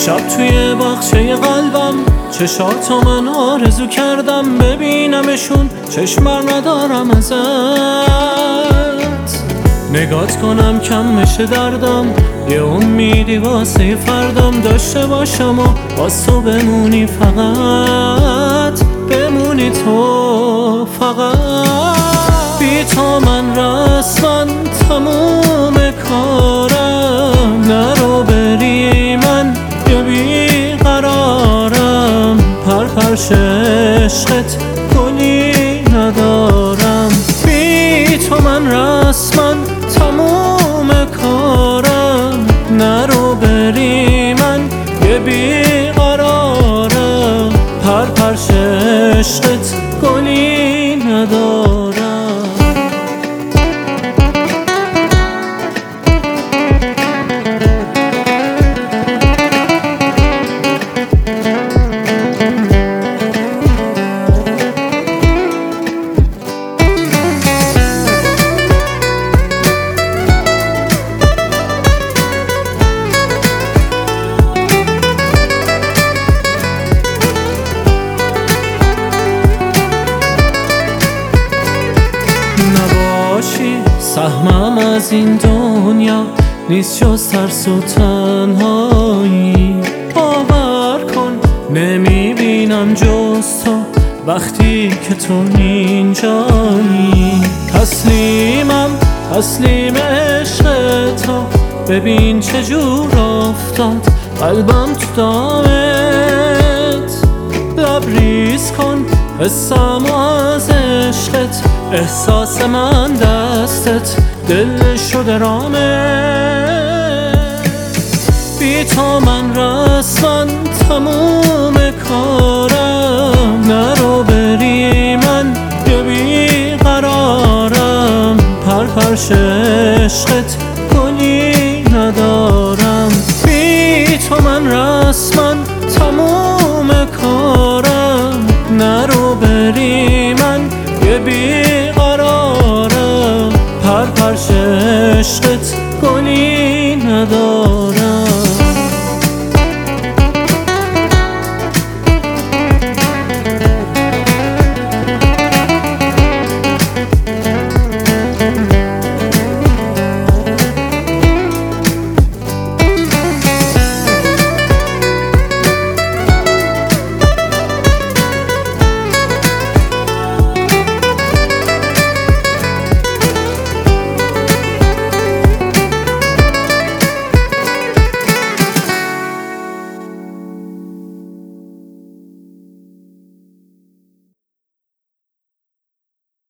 شب توی باغچه قلبم چشاتو من آرزو کردم ببینمشون، چشمر ندارم ازت. نگات کنم کم بشه دردم، یه امیدی واسه فردم داشته باشم و باز تو بمونی، فقط بمونی تو فقط. بی تو من رسما تموم کارم، نرو بری من یه بیقرارم، پرپرش عشقت گلی ندارم. بی تو من رسما تموم کارم، نرو بری من یه بیقرارم، پرپرش عشقت گلی ندارم. نباشی سهمم از این دنیا نیست جز ترس و تنهایی. باور کن نمیبینم جز تو وقتی که تو اینجایی. تسلیم عشق تو، ببین چجور افتاد قلبم تو دامت. لبریز کن حسم از عشقت، احساس من دستت، دل شده رامت. بی تو من رسما تموم کارم، نرو بری من یه بیقرارم، پرپرش